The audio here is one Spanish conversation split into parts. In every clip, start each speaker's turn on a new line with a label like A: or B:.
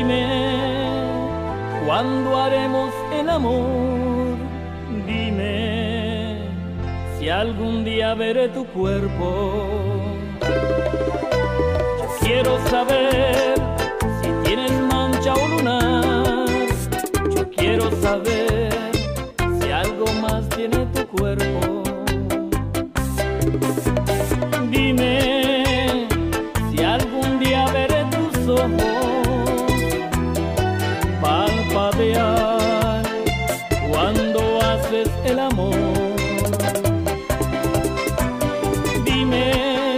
A: Dime, ¿cuándo haremos el amor? Dime, si algún día veré tu cuerpo. Yo quiero saber si tienes mancha o lunar. Yo quiero saber si algo más tiene tu cuerpo. Dime, si algún día veré tus ojos parpadear cuando haces el amor. Dime,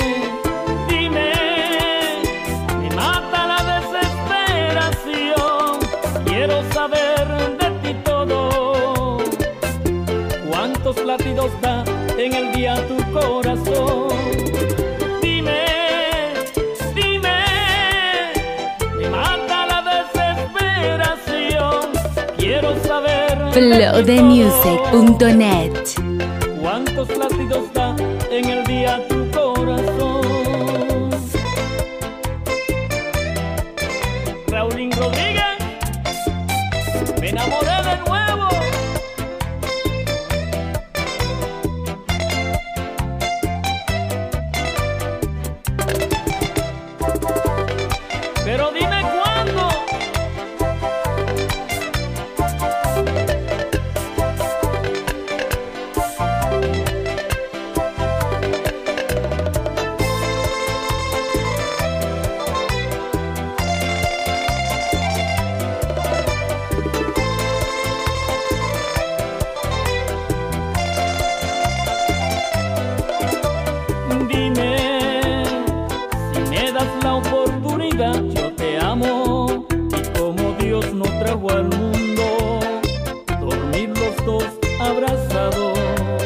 A: me mata la desesperación. Quiero saber de ti todo. ¿Cuántos latidos da en el día tu corazón? Dime, me mata la desesperación. Quiero saber
B: flowthemusic.net.
A: ¿Cuántos latidos da en el día tu corazón? Raulín Rodríguez, me enamoré de nuevo. Pero dime cuándo. Dime, si me das la oportunidad, yo te amo. Y como Dios nos trajo al mundo, dormir los dos abrazados.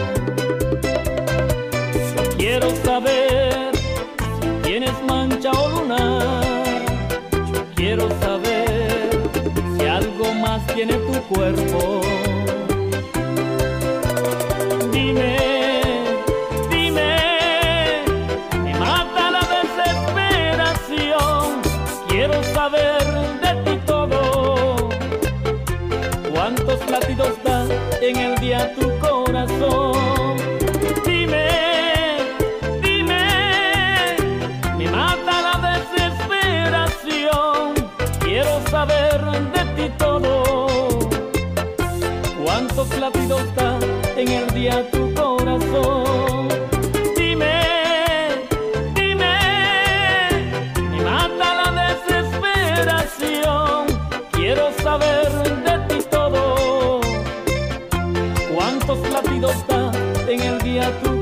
A: Yo quiero saber si tienes mancha o lunar. Yo quiero saber si algo más tiene tu cuerpo. Dime, me mata la desesperación. Quiero saber de ti todo. ¿Cuántos latidos da en el día tu corazón? Dime, me mata la desesperación. Quiero saber de ti todo. ¿Cuántos latidos da en el día tu corazón? Dime, me mata la desesperación. Quiero saber de ti todo. ¿Cuántos latidos da en el día tu